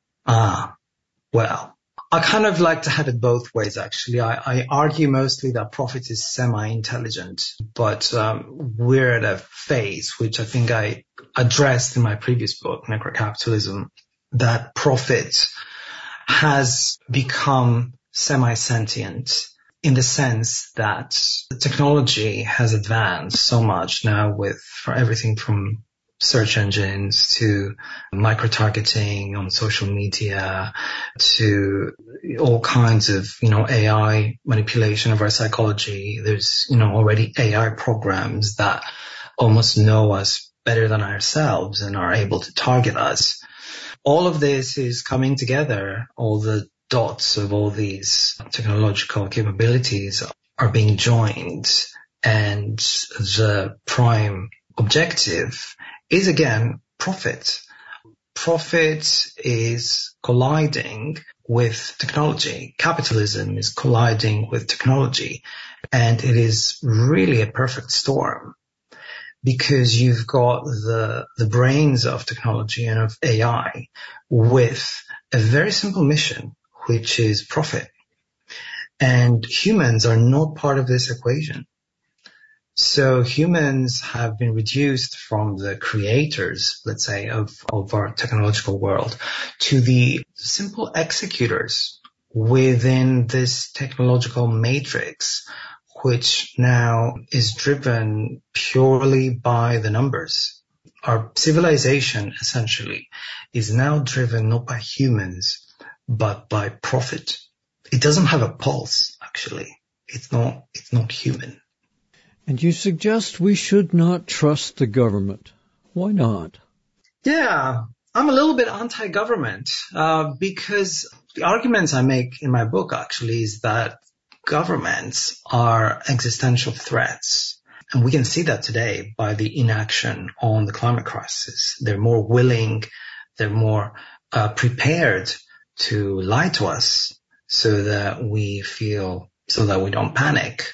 Well, I kind of like to have it both ways, actually. I argue mostly that profit is semi-intelligent, but we're at a phase, which I think I addressed in my previous book, Necrocapitalism, that profit has become semi-sentient in the sense that the technology has advanced so much now for everything from search engines to micro-targeting on social media to all kinds of, AI manipulation of our psychology. There's, already AI programs that almost know us better than ourselves and are able to target us. All of this is coming together. All the dots of all these technological capabilities are being joined, and the prime objective is again profit. Profit is colliding with technology. Capitalism is colliding with technology, and it is really a perfect storm because you've got the brains of technology and of AI with a very simple mission, which is profit. And humans are not part of this equation. So humans have been reduced from the creators, let's say, of our technological world to the simple executors within this technological matrix, which now is driven purely by the numbers. Our civilization, essentially, is now driven not by humans, but by profit. It doesn't have a pulse, actually. It's not human. And you suggest we should not trust the government. Why not? Yeah, I'm a little bit anti-government because the arguments I make in my book actually is that governments are existential threats. And we can see that today by the inaction on the climate crisis. They're more willing, they're more prepared to lie to us so that we don't panic,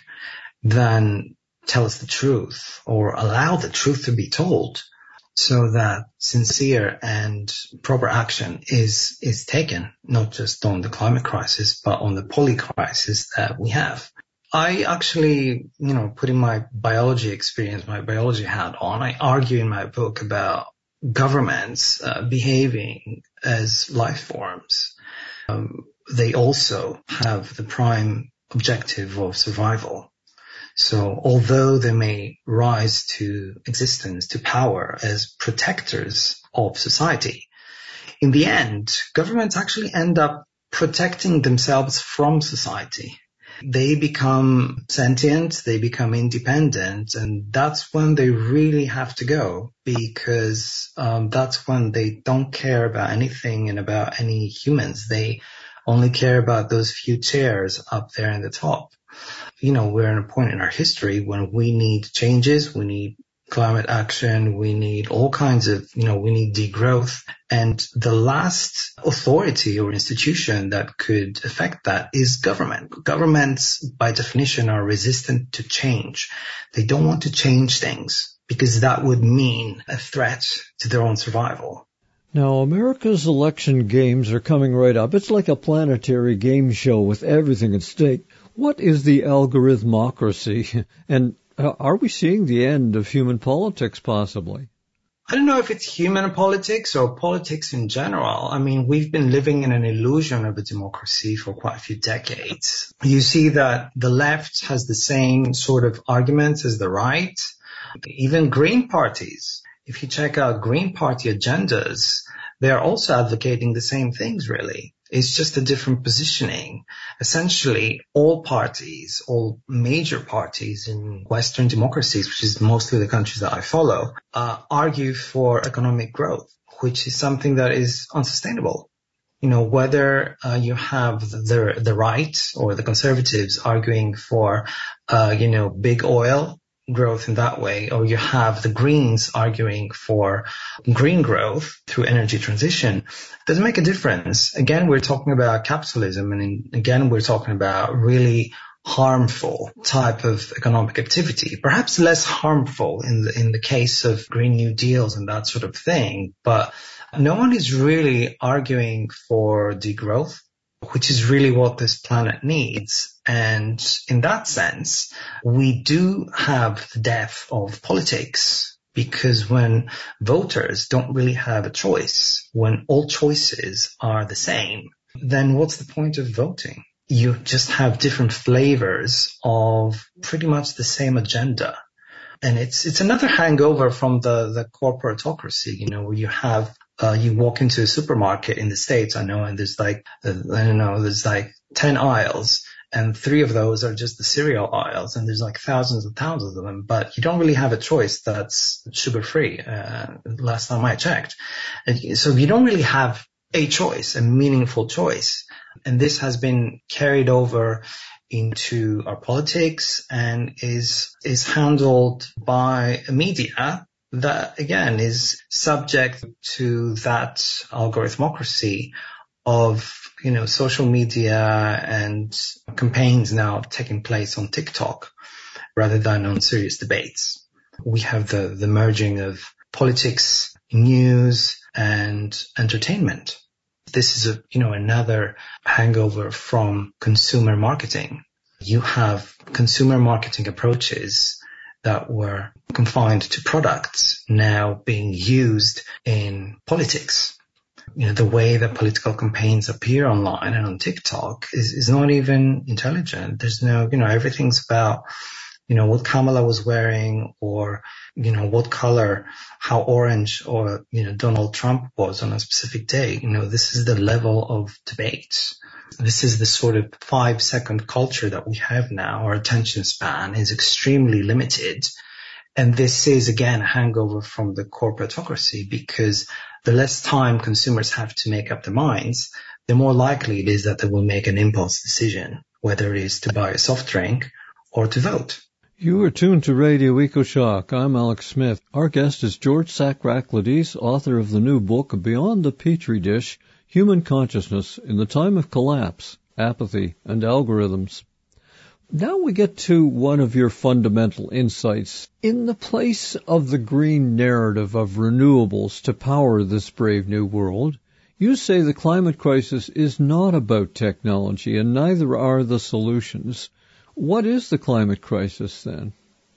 than tell us the truth or allow the truth to be told, so that sincere and proper action is taken, not just on the climate crisis, but on the poly crisis that we have. I actually, putting my biology experience, my biology hat on, I argue in my book about governments behaving as life forms. They also have the prime objective of survival. So although they may rise to existence, to power as protectors of society, in the end, governments actually end up protecting themselves from society. They become sentient, they become independent, and that's when they really have to go, because that's when they don't care about anything and about any humans. They only care about those few chairs up there in the top. We're at a point in our history when we need changes, we need climate action, we need all kinds of, we need degrowth. And the last authority or institution that could affect that is government. Governments, by definition, are resistant to change. They don't want to change things because that would mean a threat to their own survival. Now, America's election games are coming right up. It's like a planetary game show with everything at stake. What is the algorithmocracy? And are we seeing the end of human politics, possibly? I don't know if it's human politics or politics in general. I mean, we've been living in an illusion of a democracy for quite a few decades. You see that the left has the same sort of arguments as the right. Even Green parties. If you check out Green Party agendas, they are also advocating the same things, really. It's just a different positioning. Essentially, all parties, all major parties in Western democracies, which is mostly the countries that I follow, argue for economic growth, which is something that is unsustainable. Whether you have the right or the conservatives arguing for, big oil growth in that way, or you have the Greens arguing for green growth through energy transition, doesn't make a difference. Again, we're talking about capitalism, and again, we're talking about really harmful type of economic activity, perhaps less harmful in the case of Green New Deals and that sort of thing. But no one is really arguing for degrowth, which is really what this planet needs. And in that sense, we do have the death of politics, because when voters don't really have a choice, when all choices are the same, then what's the point of voting? You just have different flavors of pretty much the same agenda. And it's another hangover from the corporatocracy, where you have you walk into a supermarket in the States, and there's there's 10 aisles, and 3 of those are just the cereal aisles, and there's thousands and thousands of them, but you don't really have a choice that's sugar-free, last time I checked. And so you don't really have a choice, a meaningful choice. And this has been carried over into our politics and is handled by a media that, again, is subject to that algorithmocracy of, social media and campaigns now taking place on TikTok rather than on serious debates. We have the merging of politics, news, and entertainment. This is another hangover from consumer marketing. You have consumer marketing approaches that were confined to products now being used in politics. The way that political campaigns appear online and on TikTok is not even intelligent. There's no, everything's about, what Kamala was wearing, or, what color, how orange, or, Donald Trump was on a specific day. This is the level of debate. This is the sort of 5-second culture that we have now. Our attention span is extremely limited. And this is, again, a hangover from the corporatocracy, because the less time consumers have to make up their minds, the more likely it is that they will make an impulse decision, whether it is to buy a soft drink or to vote. You are tuned to Radio EcoShock. I'm Alex Smith. Our guest is George Sacraclades, author of the new book, Beyond the Petri Dish, Human Consciousness in the Time of Collapse. apathy, and algorithms. Now we get to one of your fundamental insights. In the place of the green narrative of renewables to power this brave new world, you say the climate crisis is not about technology, and neither are the solutions. What is the climate crisis then?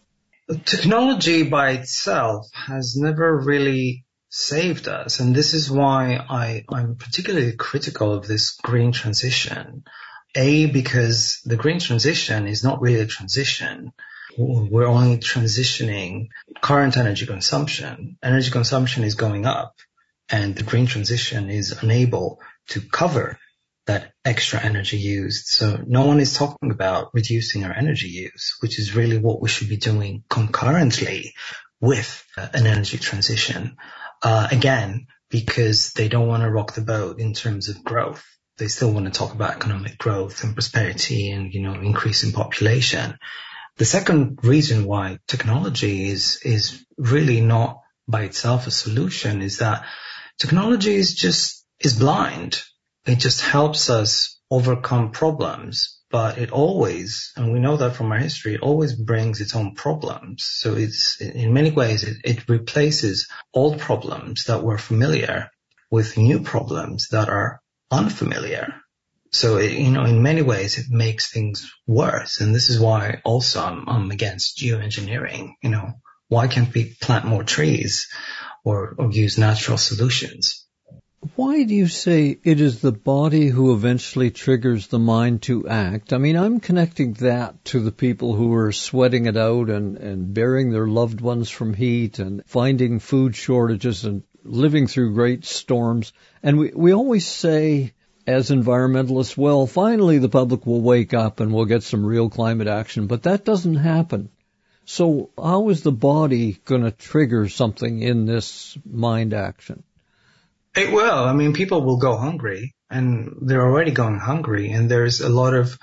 Technology by itself has never really saved us, and this is why I'm particularly critical of this green transition. Because the green transition is not really a transition. We're only transitioning current energy consumption. Energy consumption is going up, and the green transition is unable to cover that extra energy used. So no one is talking about reducing our energy use, which is really what we should be doing concurrently with an energy transition. Again, because they don't want to rock the boat in terms of growth. They still want to talk about economic growth and prosperity and, increase in population. The second reason why technology is really not by itself a solution is that technology is blind. It just helps us overcome problems, but it always, and we know that from our history, it always brings its own problems. So it's, in many ways, it replaces old problems that were familiar with new problems that are unfamiliar. So, in many ways, it makes things worse. And this is why also I'm against geoengineering. Why can't we plant more trees or use natural solutions? Why do you say it is the body who eventually triggers the mind to act? I mean, I'm connecting that to the people who are sweating it out and burying their loved ones from heat and finding food shortages and living through great storms. And we always say, as environmentalists, well, finally the public will wake up and we'll get some real climate action. But that doesn't happen. So how is the body going to trigger something in this mind action? It will. I mean, people will go hungry, and they're already going hungry. And there's a lot of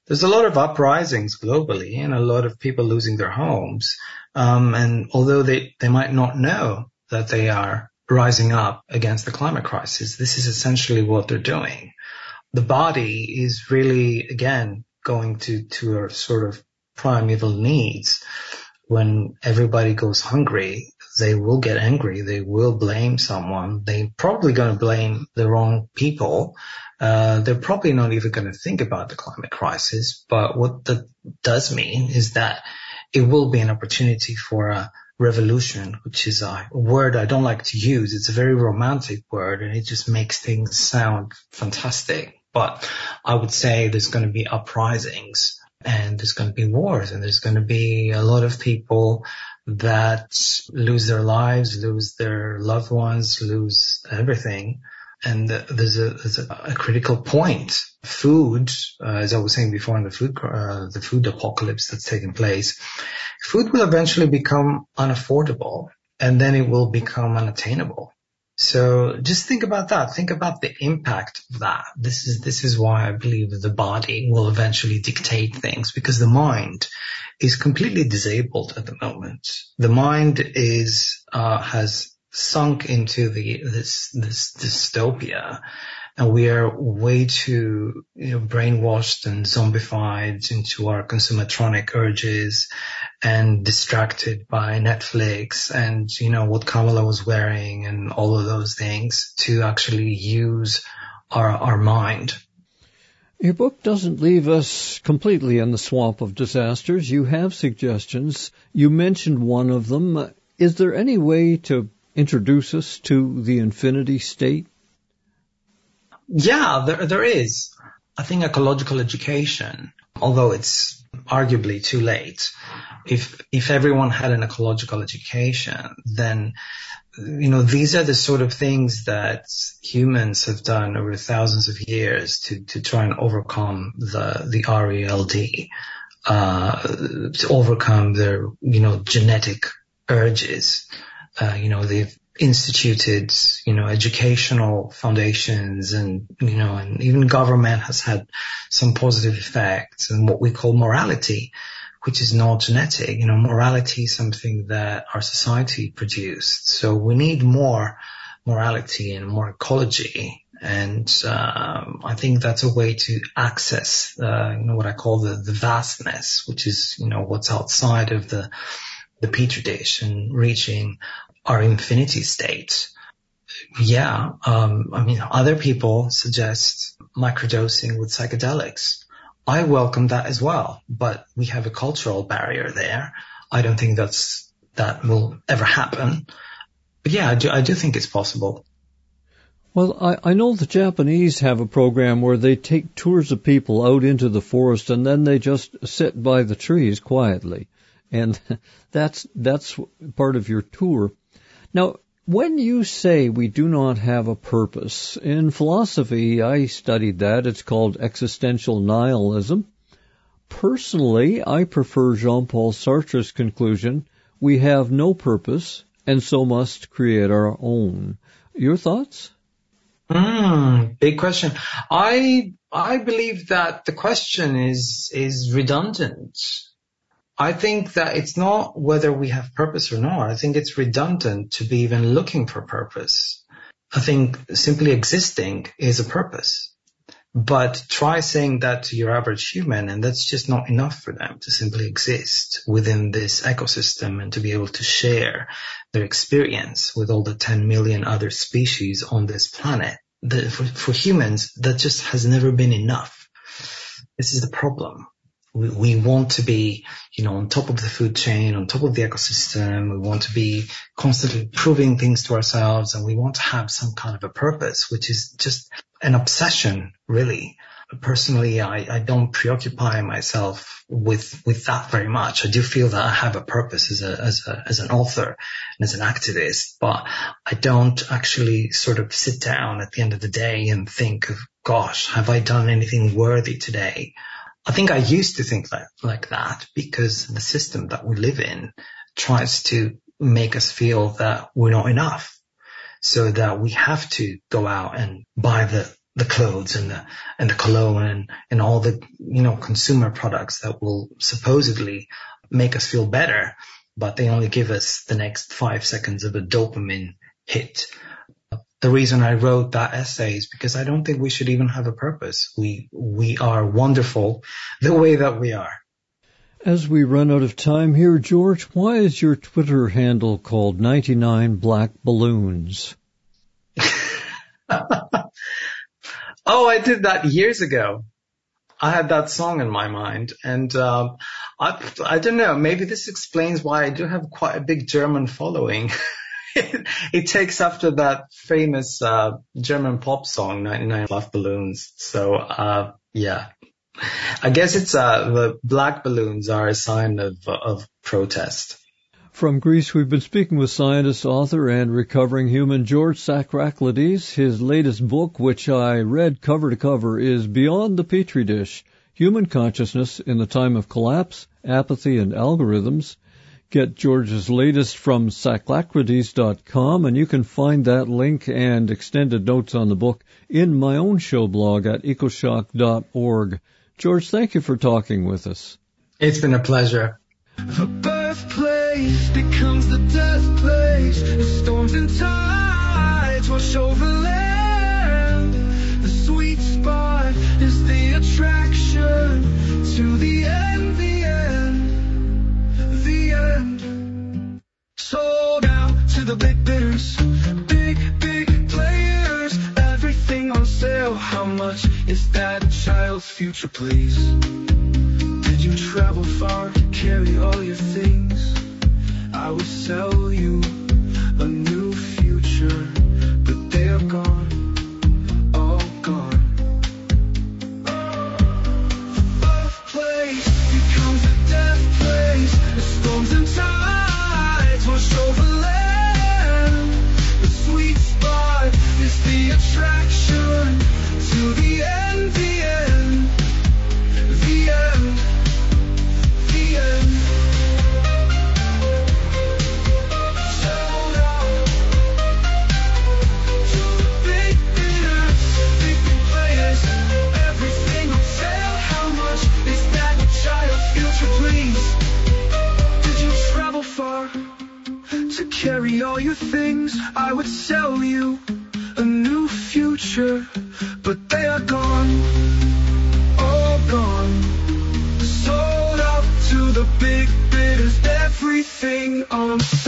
uprisings globally, and a lot of people losing their homes. And although they might not know that they are rising up against the climate crisis, this is essentially what they're doing. The body is really, again, going to a sort of primeval needs. When everybody goes hungry, they will get angry. They will blame someone. They're probably going to blame the wrong people. They're probably not even going to think about the climate crisis. But what that does mean is that it will be an opportunity for a revolution, which is a word I don't like to use. It's a very romantic word, and it just makes things sound fantastic. But I would say there's going to be uprisings, and there's going to be wars, and there's going to be a lot of people that lose their lives, lose their loved ones, lose everything. And there's a critical point. Food, as I was saying before, in the food apocalypse that's taking place, food will eventually become unaffordable, and then it will become unattainable. So just think about that. Think about the impact of that. This is why I believe the body will eventually dictate things, because the mind is completely disabled at the moment. The mind has sunk into this dystopia, and we are way too brainwashed and zombified into our consumatronic urges and distracted by Netflix and what Kamala was wearing and all of those things to actually use our mind. Your book doesn't leave us completely in the swamp of disasters. You have suggestions. You mentioned one of them. Is there any way to introduce us to the infinity state? Yeah, there is. I think ecological education, although it's arguably too late, if everyone had an ecological education, then, these are the sort of things that humans have done over thousands of years to try and overcome the RELD, to overcome their, genetic urges. They've instituted, educational foundations and even government has had some positive effects, and what we call morality, which is not genetic. Morality is something that our society produced. So we need more morality and more ecology. And I think that's a way to access, what I call the vastness, which is, what's outside of the petri dish and reaching our infinity state. Yeah. Other people suggest microdosing with psychedelics. I welcome that as well, but we have a cultural barrier there. I don't think that will ever happen. But yeah, I do think it's possible. Well, I know the Japanese have a program where they take tours of people out into the forest and then they just sit by the trees quietly. And that's part of your tour. Now, when you say we do not have a purpose, in philosophy, I studied that. It's called existential nihilism. Personally, I prefer Jean-Paul Sartre's conclusion, we have no purpose and so must create our own. Your thoughts? Big question. I believe that the question is redundant. I think that it's not whether we have purpose or not. I think it's redundant to be even looking for purpose. I think simply existing is a purpose. But try saying that to your average human, and that's just not enough for them to simply exist within this ecosystem and to be able to share their experience with all the 10 million other species on this planet. For humans, that just has never been enough. This is the problem. We want to be, on top of the food chain, on top of the ecosystem. We want to be constantly proving things to ourselves, and we want to have some kind of a purpose, which is just an obsession, really. Personally, I don't preoccupy myself with that very much. I do feel that I have a purpose as an author and as an activist, but I don't actually sort of sit down at the end of the day and think of, gosh, have I done anything worthy today? I think I used to think like that because the system that we live in tries to make us feel that we're not enough, so that we have to go out and buy the clothes and the cologne and all the, consumer products that will supposedly make us feel better, but they only give us the next 5 seconds of a dopamine hit. The reason I wrote that essay is because I don't think we should even have a purpose. We are wonderful the way that we are. As we run out of time here, George, why is your Twitter handle called 99 Black Balloons? Oh, I did that years ago. I had that song in my mind, and I don't know, maybe this explains why I do have quite a big German following. It takes after that famous German pop song, 99 Black Balloons. So, yeah. I guess it's the black balloons are a sign of protest. From Greece, we've been speaking with scientist, author, and recovering human George Tsakraklides. His latest book, which I read cover to cover, is Beyond the Petri Dish, Human Consciousness in the Time of Collapse, Apathy, and Algorithms. Get George's latest from tsakraklides.com, and you can find that link and extended notes on the book in my own show blog at ecoshock.org. George, thank you for talking with us. It's been a pleasure. The birthplace becomes the death place. The storms and tides wash over land. The sweet spot is the attraction to the end, the end, the end. Sold out to the big bidders, big players. Everything on sale. How much is that child's future, please? Did you travel far to carry all your things? I would sell you a new future, but they are gone, all gone. The birthplace becomes a death place. The storms and tides wash over land. The sweet spot is the attraction to the end, the end, the end. The end. future, but they are gone, all gone. Sold out to the big bidders, everything on